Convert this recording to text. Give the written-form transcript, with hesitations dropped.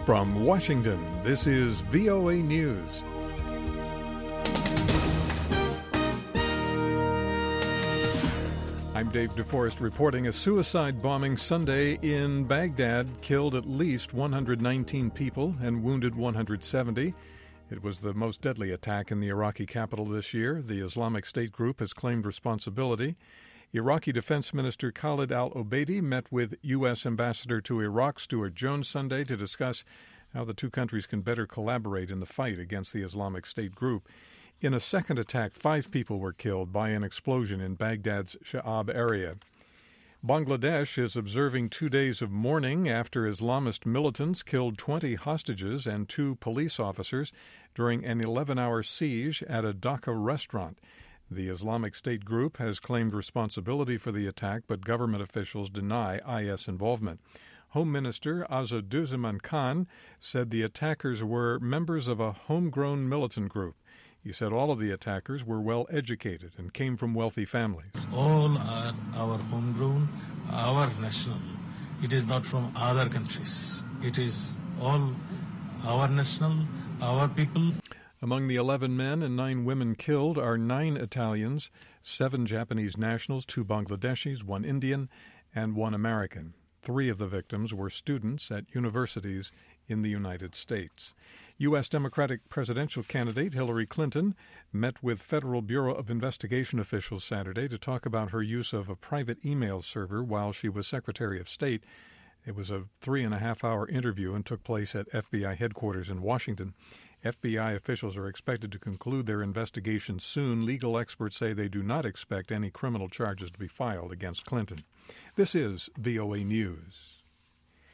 From Washington, this is VOA News. I'm Dave DeForest reporting a suicide bombing Sunday in Baghdad killed at least 119 people and wounded 170. It was the most deadly attack in the Iraqi capital this year. The Islamic State group has claimed responsibility. Iraqi Defense Minister Khalid al-Obeidi met with U.S. Ambassador to Iraq Stuart Jones Sunday to discuss how the two countries can better collaborate in the fight against the Islamic State group. In a second attack, 5 people were killed by an explosion in Baghdad's Sha'ab area. Bangladesh is observing 2 days of mourning after Islamist militants killed 20 hostages and 2 police officers during an 11-hour siege at a Dhaka restaurant. The Islamic State group has claimed responsibility for the attack, but government officials deny IS involvement. Home Minister Asaduzzaman Khan said the attackers were members of a homegrown militant group. He said all of the attackers were well educated and came from wealthy families. All are our homegrown, our national. It is not from other countries. It is all our national, our people. Among the 11 men and 9 women killed are 9 Italians, 7 Japanese nationals, 2 Bangladeshis, 1 Indian, and 1 American. 3 of the victims were students at universities in the United States. U.S. Democratic presidential candidate Hillary Clinton met with Federal Bureau of Investigation officials Saturday to talk about her use of a private email server while she was Secretary of State. It was a 3.5-hour interview and took place at FBI headquarters in Washington. FBI officials are expected to conclude their investigation soon. Legal experts say they do not expect any criminal charges to be filed against Clinton. This is VOA News.